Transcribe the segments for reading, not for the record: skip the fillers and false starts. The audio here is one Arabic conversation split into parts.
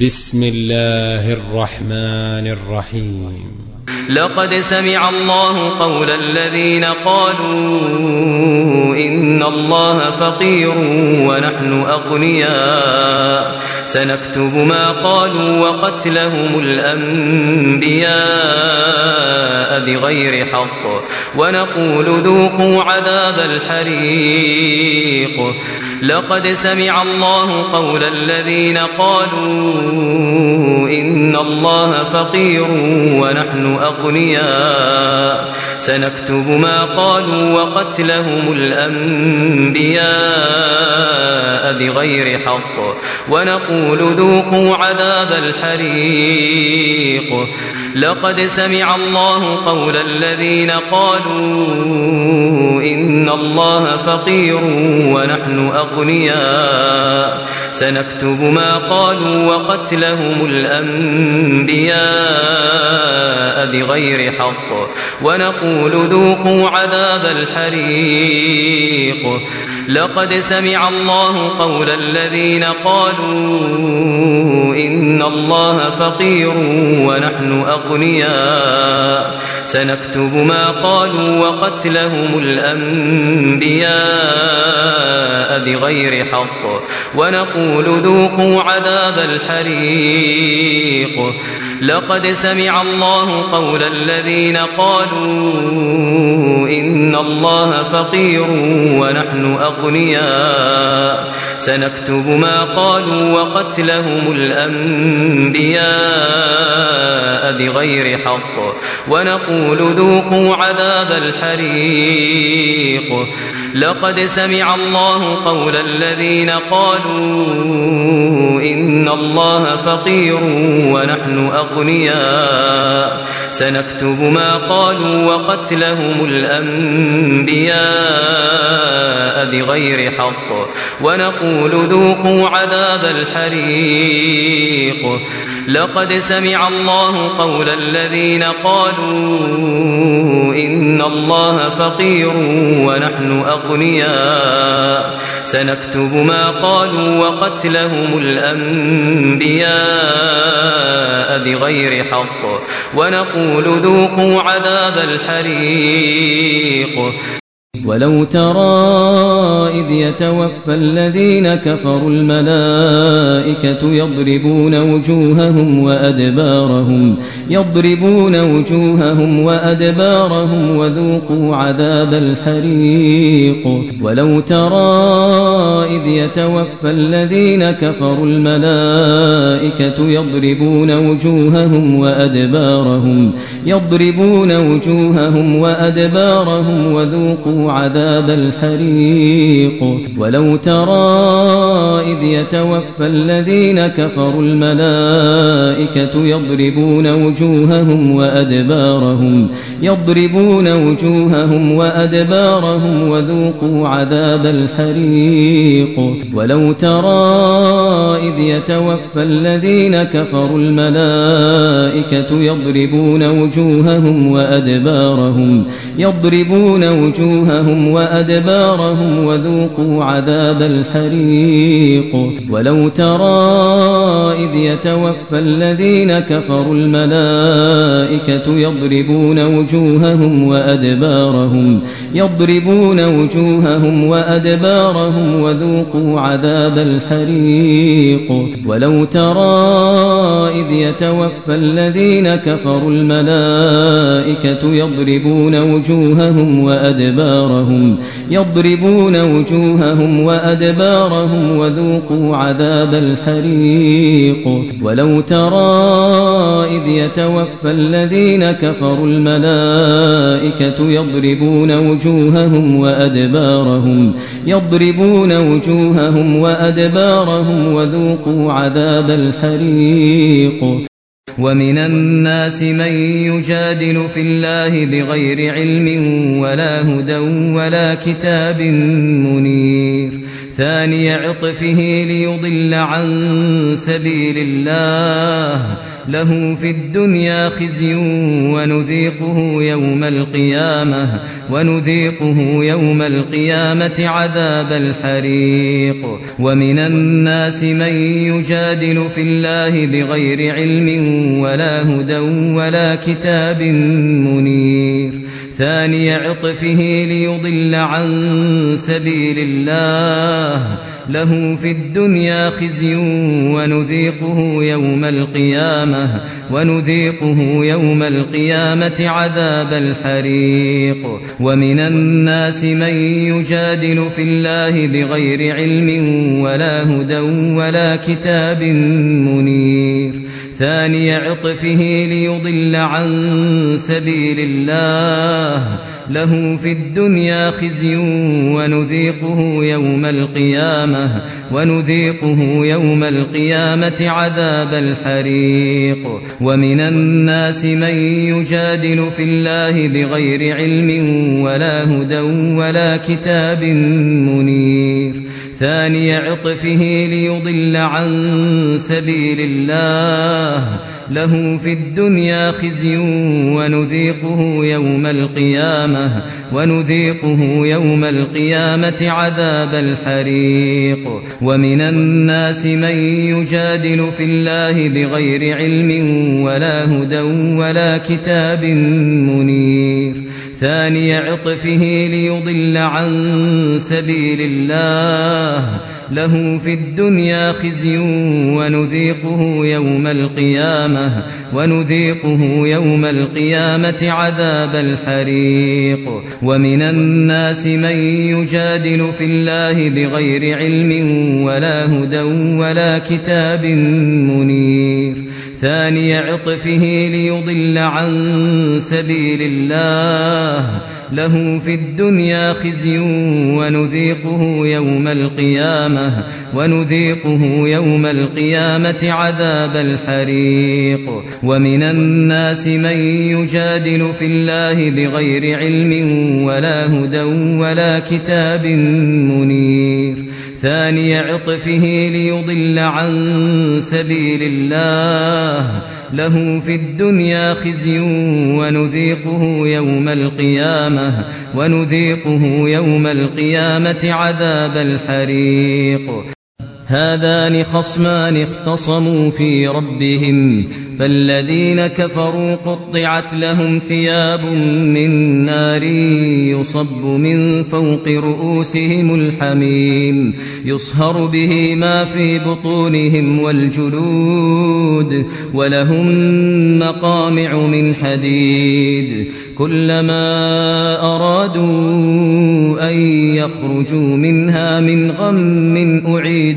بسم الله الرحمن الرحيم. لقد سمع الله قول الذين قالوا إن الله فقير ونحن أغنياء سنكتب ما قالوا وقتلهم الأنبياء بغير حق ونقول ذوقوا عذاب الحريق. لقد سمع الله قول الذين قالوا إن الله فقير ونحن أغنياء سنكتب ما قالوا وقتلهم الأنبياء بغير حق ونقول ذوقوا عذاب الحريق. لقد سمع الله قول الذين قالوا إن الله فقير ونحن أغنياء سنكتب ما قالوا وقتلهم الأنبياء بغير حق ونقول ذوقوا عذاب الحريق. لقد سمع الله قول الذين قالوا إن الله فقير ونحن أغنياء سنكتب ما قالوا وقتلهم الأنبياء بغير حق ونقول ذوقوا عذاب الحريق. لقد سمع الله قول الذين قالوا إن الله فقير ونحن أغنياء سنكتب ما قالوا وقتلهم الأنبياء بغير حق ونقول ذوقوا عذاب الحريق. لقد سمع الله قول الذين قالوا إن الله فقير ونحن أغنياء سنكتب ما قالوا وقتلهم الأنبياء بغير حق ونقول ذوقوا عذاب الحريق. لقد سمع الله قول الذين قالوا إن الله فقير ونحن أغنياء سنكتب ما قالوا وقتلهم الأنبياء بغير حق ونقول ذوقوا عذاب الحريق. ولو ترى إذ يتوفى الذين كفروا الملائكة يضربون وجوههم وذوقوا عذاب الحريق. ولو ترى إذ يتوفى الذين كفروا الملائكة يضربون وجوههم وأدبارهم وذوقوا عذاب الحريق. ولو ترى إذ يتوفى الذين كفروا الملائكة يضربون وجوههم وأدبارهم وذوقوا عذاب الحريق. ولو ترى إذ يتوفى الذين كفروا الملائكة يضربون وجوههم وأدبارهم وذوقوا عذاب الحريق. ولو ترى إذ يتوفى الذين كفروا الملائكة يضربون وجوههم وأدبارهم وذوقوا عذاب الحريق. ولو ترى إذ يتوفى الذين كفروا الملائكة يضربون وجوههم وأدبارهم وذوقوا عذاب الحريق. ولو ترى إذ يتوفى الذين كفروا الملائكة يضربون وجوههم وأدبارهم وذوقوا عذاب الحريق. ومن الناس من يجادل في الله بغير علم ولا هدى ولا كتاب منير ثاني عطفه ليضل عن سبيل الله له في الدنيا خزي ونذيقه يوم القيامة عذاب الحريق ومن الناس من يجادل في الله بغير علم ولا هدى ولا كتاب منير ثاني عطفه ليضل عن سبيل الله له في الدنيا خزي ونذيقه يوم القيامة عذاب الحريق ومن الناس من يجادل في الله بغير علم ولا هدى ولا كتاب منير ثاني عطفه ليضل عن سبيل الله له في الدنيا خزي ونذيقه يوم القيامة عذاب الحريق ومن الناس من يجادل في الله بغير علم ولا هدى ولا كتاب منير ثاني عطفه ليضل عن سبيل الله له في الدنيا خزي ونذيقه يوم القيامة عذاب الحريق ومن الناس من يجادل في الله بغير علم ولا هدى ولا كتاب منير ثاني عطفه ليضل عن سبيل الله له في الدنيا خزي ونذيقه يوم القيامة عذاب الحريق ومن الناس من يجادل في الله بغير علم ولا هدى ولا كتاب منير ثاني عطفه ليضل عن سبيل الله له في الدنيا خزي ونذيقه يوم القيامة عذاب الحريق ومن الناس من يجادل في الله بغير علم ولا هدى ولا كتاب منير ثاني عطفه ليضل عن سبيل الله له في الدنيا خزي ونذيقه يوم القيامة عذاب الحريق هذان خصمان اختصموا في ربهم فالذين كفروا قطعت لهم ثياب من نار يصب من فوق رؤوسهم الحميم يصهر به ما في بطونهم والجلود ولهم مقامع من حديد كلما أرادوا أن يخرجوا منها من غم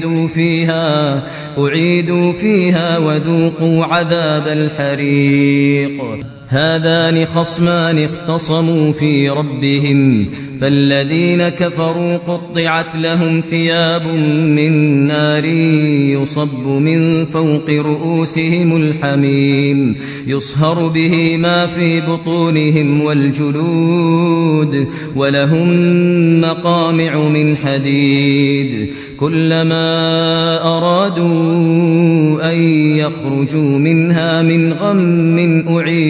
أعيدوا فيها وذوقوا عذاب الحريق هذان خصمان اختصموا في ربهم فالذين كفروا قطعت لهم ثياب من نار يصب من فوق رؤوسهم الحميم يصهر به ما في بطونهم والجلود ولهم مقامع من حديد كلما أرادوا أن يخرجوا منها من غم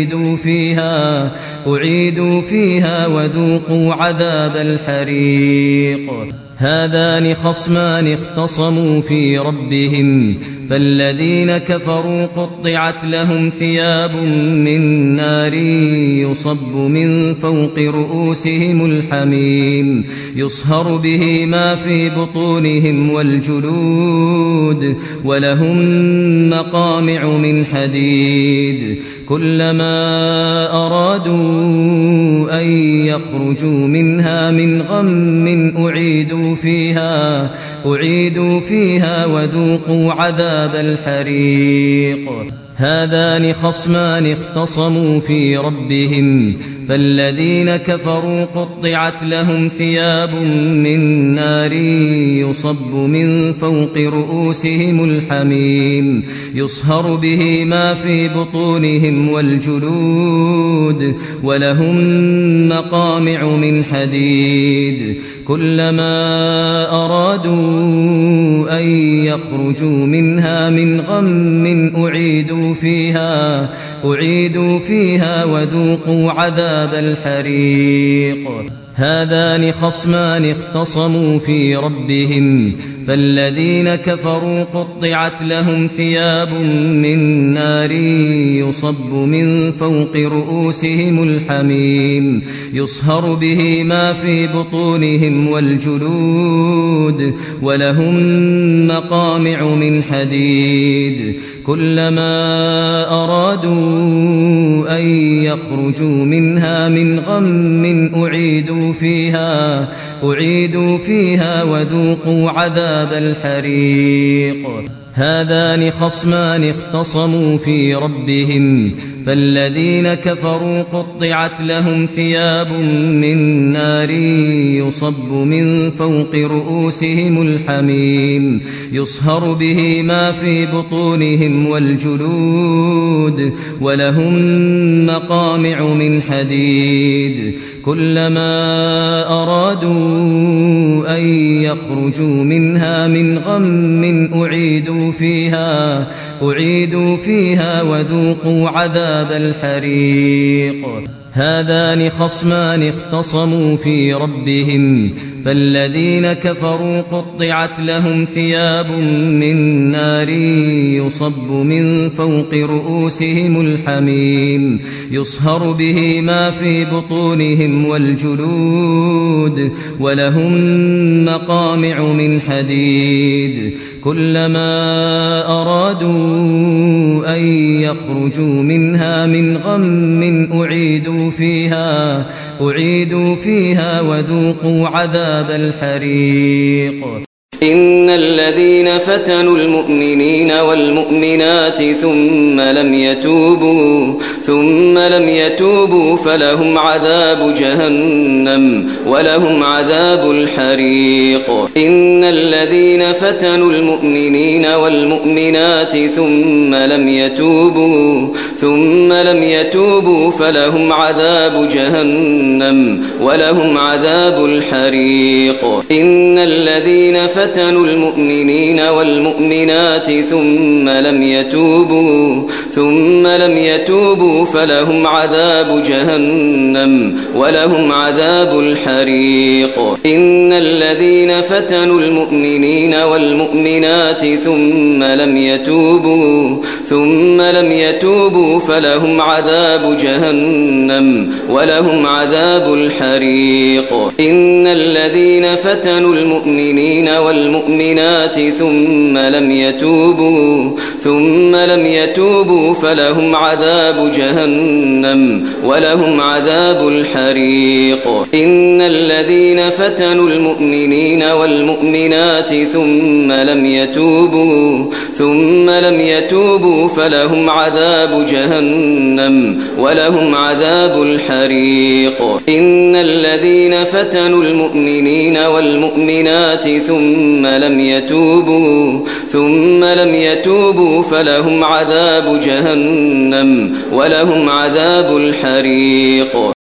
أعيدوا فيها وذوقوا عذاب الحريق هذان خصمان اختصموا في ربهم فالذين كفروا قطعت لهم ثياب من نار يصب من فوق رؤوسهم الحميم يصهر به ما في بطونهم والجلود ولهم مقامع من حديد كلما أرادوا أن يخرجوا منها من غم أعيدوا فيها وذوقوا عذاب الحريق هذان خصمان اختصموا في ربهم فالذين كفروا قطعت لهم ثياب من نار يصب من فوق رؤوسهم الحميم يصهر به ما في بطونهم والجلود ولهم مقامع من حديد كلما أرادوا أن يخرجوا منها من غم أعيدوا فيها وذوقوا عذاب الحريق هذان خصمان اختصموا في ربهم فالذين كفروا قطعت لهم ثياب من نار يصب من فوق رؤوسهم الحميم يصهر به ما في بطونهم والجلود ولهم مقامع من حديد كلما أرادوا أن يخرجوا منها من غم أعيدوا فيها وذوقوا عذاب الحريق هذان خصمان اختصموا في ربهم فالذين كفروا قطعت لهم ثياب من نار يصب من فوق رؤوسهم الحميم يصهر به ما في بطونهم والجلود ولهم مقامع من حديد كلما أرادوا أن يخرجوا منها من غم أعيدوا فيها وذوقوا عذاب الحريق هذان خصمان اختصموا في ربهم فالذين كفروا قطعت لهم ثياب من نار يصب من فوق رؤوسهم الحميم يصهر به ما في بطونهم والجلود ولهم مقامع من حديد كلما أرادوا أن يخرجوا منها من غم أعيدوا فيها وذوقوا عذاب الحريق إن الذين فتنوا المؤمنين والمؤمنات ثم لم يتوبوا فلهم عذاب جهنم ولهم عذاب الحريق إن الذين فتنوا المؤمنين والمؤمنات ثم لم يتوبوا فلهم عذاب جهنم ولهم عذاب الحريق إن الذين فتنوا المؤمنين والمؤمنات ثم لم يتوبوا فلهم عذاب جهنم ولهم عذاب الحريق إن الذين فتنوا المؤمنين والمؤمنات ثم لم يتوبوا فلهم عذاب جهنم ولهم عذاب الحريق إن الذين فتنوا المؤمنين والمؤمنات ثم لم يتوبوا فلهم عذاب جهنم ولهم عذاب الحريق إن الذين فتنوا المؤمنين والمؤمنات ثم لم يتوبوا فلهم عذاب جهنم ولهم عذاب الحريق إن الذين فتنوا المؤمنين والمؤمنات ثم لم يتوبوا فلهم عذاب جهنم ولهم عذاب الحريق